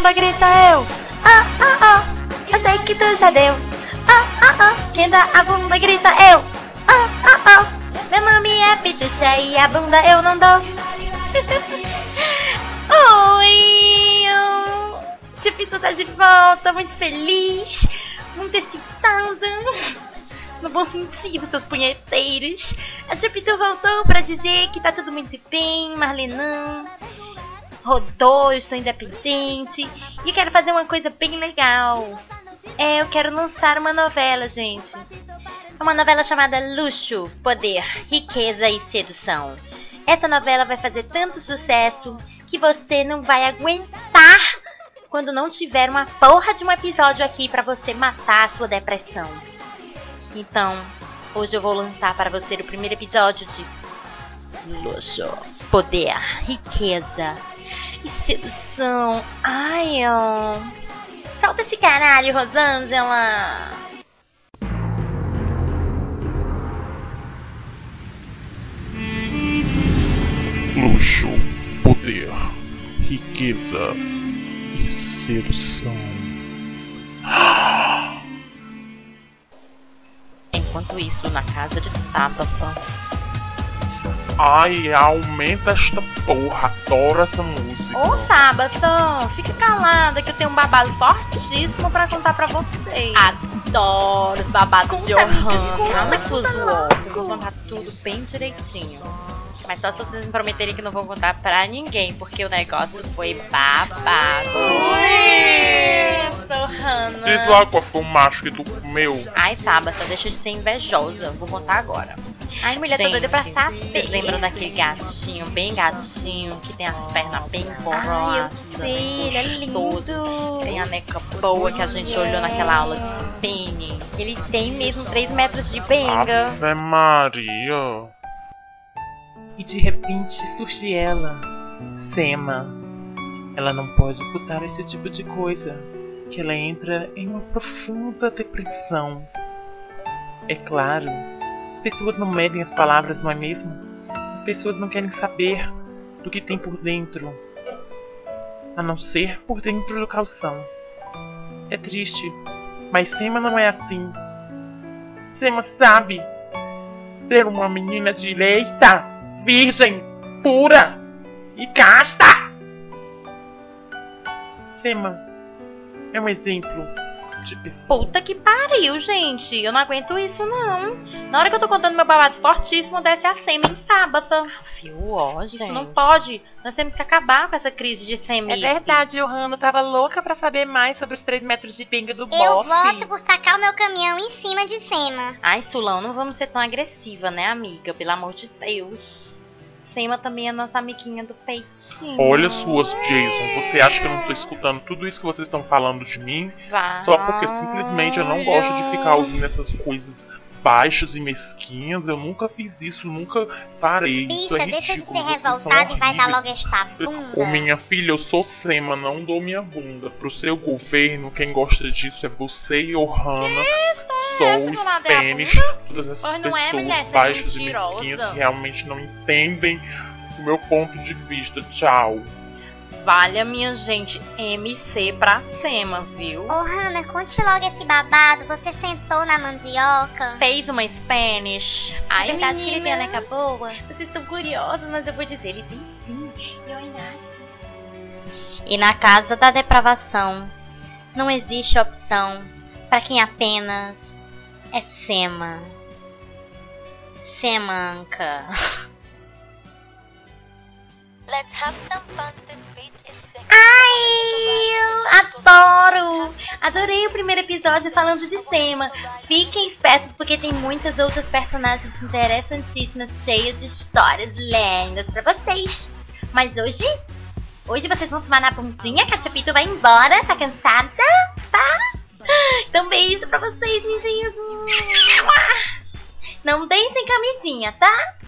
bunda grita eu. Eu sei que tu já deu. Quem dá a bunda grita eu. Meu nome é Pituxa e a bunda eu não dou. Oi, Chapitão tá de volta, muito feliz, muito excitada. No bom sentido, seus punheteiros. A Chapitão voltou pra dizer que tá tudo muito bem, Marlenão. Rodou, eu estou independente. E eu quero fazer uma coisa bem legal. Eu quero lançar uma novela, gente. Uma novela chamada Luxo, Poder, Riqueza e Sedução. Essa novela vai fazer tanto sucesso que você não vai aguentar quando não tiver uma porra de um episódio aqui pra você matar a sua depressão. Então, hoje eu vou lançar para você o primeiro episódio de Luxo, Poder, Riqueza e Sedução. Ai, solta esse caralho, Rosângela. Luxo, poder, riqueza e sedução. Enquanto isso, na casa de Tabata. Ai, aumenta esta porra, adoro essa música. Ô, Tabata, fica calada que eu tenho um babado fortíssimo pra contar pra vocês. Adoro os babados de Ohana. Calma suas loucas, vou contar tudo bem direitinho. Mas só se vocês me prometerem que não vou contar pra ninguém, porque o negócio foi babado. Ohana. Diz lá qual foi o macho que tu comeu. Ai, Tabata, deixa de ser invejosa. Vou contar agora. Ai, mulher, tô doida pra saber. Vocês lembram daquele gatinho, bem gatinho, que tem as pernas bem borrosas? Ai, eu sei, ele é lindo. Tem a neca boa que a gente olhou naquela aula de spinning. Ele tem mesmo 3 metros de benga. Ave Maria. E de repente surge ela, Sema. Ela não pode escutar esse tipo de coisa, que ela entra em uma profunda depressão. É claro, as pessoas não medem as palavras, não é mesmo? As pessoas não querem saber do que tem por dentro, a não ser por dentro do calção. É triste, mas Sema não é assim. Sema sabe ser uma menina direita, virgem, pura e casta. Sema é um exemplo de pessoa. Puta que pariu, gente. Eu não aguento isso, não. Na hora que eu tô contando meu babado fortíssimo, desce a Sema em Tabata. Gente. Isso não pode. Nós temos que acabar com essa crise de Sema. É verdade, Ohana. Tava louca pra saber mais sobre os 3 metros de benga do bofe. Eu voto por tacar o meu caminhão em cima de Sema. Ai, Sulão, não vamos ser tão agressiva, né, amiga? Pelo amor de Deus. Sema também é nossa amiguinha do peitinho. Olha suas, Jason, você acha que eu não tô escutando tudo isso que vocês estão falando de mim? Vai. Só porque simplesmente eu não gosto de ficar ouvindo essas coisas baixas e mesquinhas. Eu nunca fiz isso, nunca parei. Isso Bicha, é deixa de ridículo, ser vocês são revoltada e vai dar horríveis. logo esta bunda. Ô minha filha, eu sou Sema, não dou minha bunda. Pro seu governo, quem gosta disso é você e Ohana. Sou Spanish, todas essas Pois não é, mulher, pessoas você é baixas e mentirosa. mesquinhas que realmente não entendem o meu ponto de vista. Tchau. Valha, minha gente, MC pra Sema, viu? Ohana, conte logo esse babado. Você sentou na mandioca? Fez uma Spanish. Ai, É verdade menina, que ele tem a neca boa? Vocês estão curiosos, mas eu vou dizer, ele tem sim. Eu ainda acho. E na casa da depravação, não existe opção pra quem apenas é Sema. Semanca. Ai, adoro! Adorei o primeiro episódio falando de Sema. Fiquem espertos porque tem muitas outras personagens interessantíssimas, cheias de histórias lindas pra vocês. Mas hoje vocês vão tomar na bundinha que a Chapito vai embora, tá cansada? Tá? Então beijo pra vocês, lindinhos. Não deem sem camisinha, tá?